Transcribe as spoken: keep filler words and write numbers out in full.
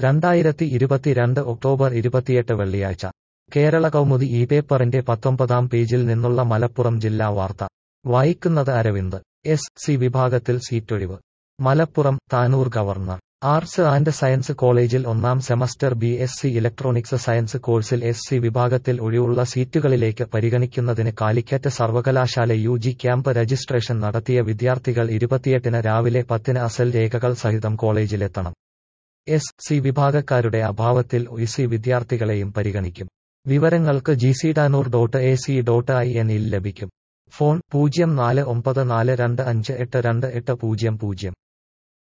രണ്ടായിരത്തി ഇരുപത്തിരണ്ട് ഒക്ടോബർ ഇരുപത്തിയെട്ട് വെള്ളിയാഴ്ച കേരള കൗമുദി ഈ പേപ്പറിന്റെ പത്തൊമ്പതാം പേജിൽ നിന്നുള്ള മലപ്പുറം ജില്ലാ വാർത്ത വായിക്കുന്നത് അരവിന്ദ്. എസ് സി വിഭാഗത്തിൽ സീറ്റൊഴിവ്. മലപ്പുറം. താനൂർ ഗവർണർ ആർട്സ് ആൻഡ് സയൻസ് കോളേജിൽ ഒന്നാം semester B S C electronics science കോഴ്സിൽ എസ് സി വിഭാഗത്തിൽ ഒഴിവുള്ള സീറ്റുകളിലേക്ക് പരിഗണിക്കുന്നതിന് കാലിക്കറ്റ് സർവകലാശാല യു ജി ക്യാമ്പ് രജിസ്ട്രേഷൻ നടത്തിയ വിദ്യാർത്ഥികൾ ഇരുപത്തിയെട്ടിന് രാവിലെ പത്തിന് അസൽ രേഖകൾ സഹിതം കോളേജിലെത്തണം. എസ് സി വിഭാഗക്കാരുടെ അഭാവത്തിൽ ഒ സി വിദ്യാർത്ഥികളെയും പരിഗണിക്കും. വിവരങ്ങൾക്ക് ജിസിടാനൂർ dot A C dot I N ഇൽ ലഭിക്കും. ഫോൺ പൂജ്യം നാല് ഒമ്പത് നാല് രണ്ട് അഞ്ച് എട്ട് രണ്ട് എട്ട് പൂജ്യം പൂജ്യം.